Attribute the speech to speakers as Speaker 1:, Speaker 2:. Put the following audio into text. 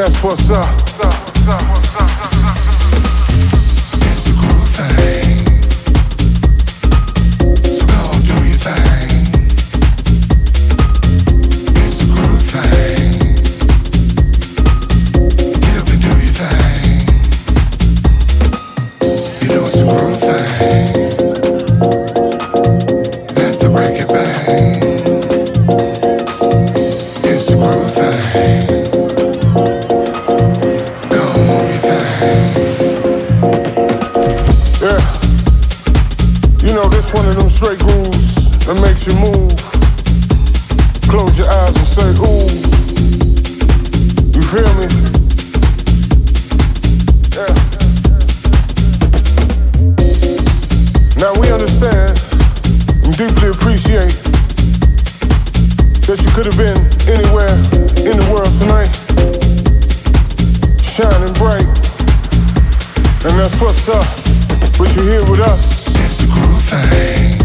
Speaker 1: That's what's up.
Speaker 2: It's the groove thing. So go do your thing. It's the groove thing. Get up and do your thing. You know it's the groove thing. Have to break it bang. It's the groove thing.
Speaker 1: One of them straight grooves that makes you move. Close your eyes and say, ooh. You feel me? Yeah. Now we understand and deeply appreciate that you could have been anywhere in the world tonight, shining bright, and that's what's up. But you're here with us.
Speaker 2: It's the groove thing.